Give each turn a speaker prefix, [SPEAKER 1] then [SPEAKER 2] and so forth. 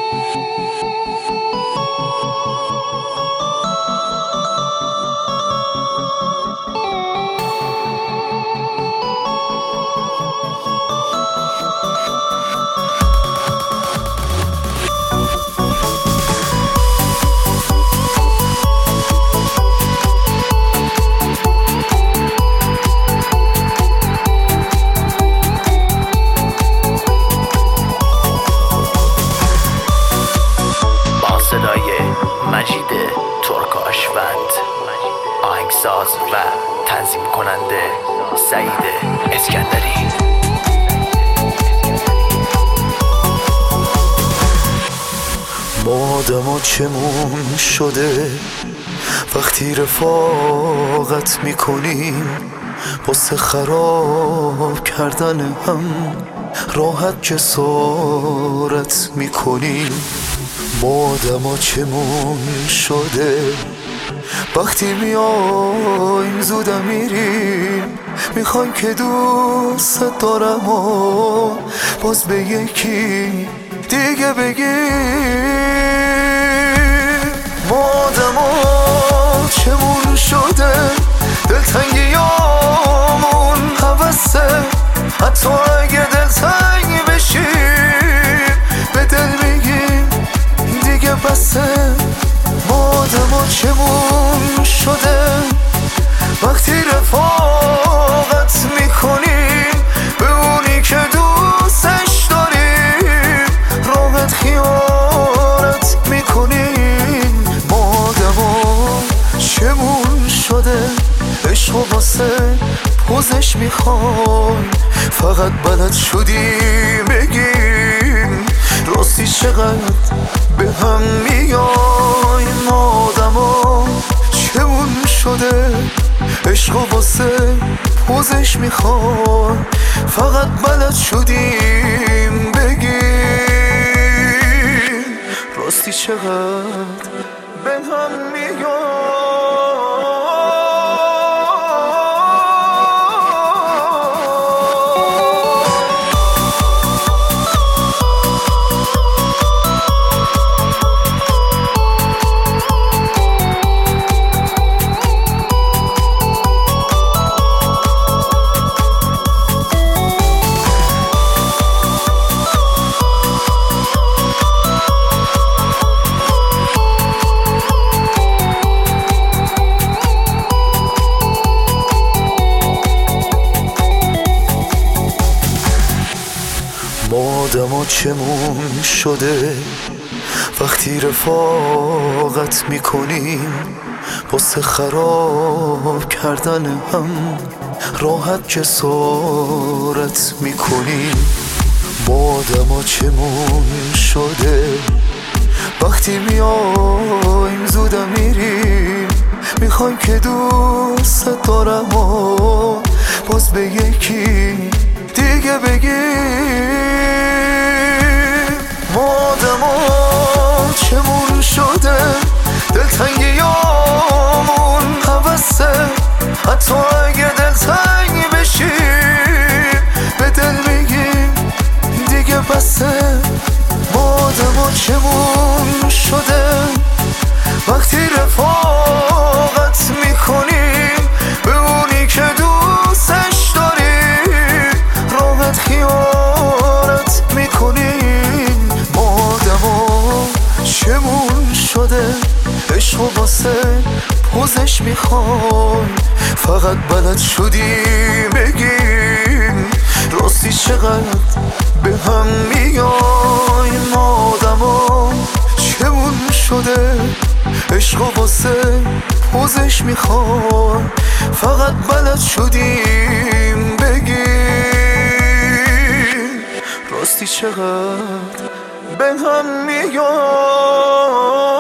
[SPEAKER 1] مجید ترکاشوند، آهنگساز و تنظیم کننده سعید اسکندری.
[SPEAKER 2] ما آدما چمون شده وقتی رفاقت میکنیم، واسه خراب کردن هم راحت جسارت میکنیم. ما آدما چمون شده وقتی میایم زودم میریم، میخوایم که دوست دارم و باز به یکی دیگه بگیم. ما آدما چمون شده دلتنگیامون حوثه، حتی اگه دلتنگ بشیم به دل میگیم دیگه بسه. ما آدما چمون شده وقتی رفاقت میکنیم به اونی که دوستش داریم، راحت خیانت میکنیم. ما آدما چمون شده عشق و واسه پوزش میخوایم، فقط بلد شدیم بگیم راستی چقدر به هم میایم. ما آدما چمون شده عشق و واسه پوزش میخوایم، فقط بلد شدیم بگیم راستی چقدر به هم میایم. ما آدما چمون شده وقتی رفاقت میکنیم، واسه خراب کردن هم راحت جسارت میکنیم. ما آدما چمون شده وقتی میایم زودم میریم، میخوایم که دوست دارم و باز به یکی دیگه بگیم. ما آدما چمون شده دلتنگیامون حوثه، حتی اگه دلتنگ بشیم به دل میگیم دیگه بسه. ما آدما چمون شده وقتی رفاقت میکنیم به اونی که دوستش داریم، راحت خیانت میکنیم. ما آدما چمون شده عشق و واسه پوزش میخوایم، فقط بلد شدیم بگیم راستی چقدر به هم میایم. ما آدما چمون شده عشق و واسه پوزش میخوایم، فقط بلد شدیم بگیم راستی چقدر به هم میایم.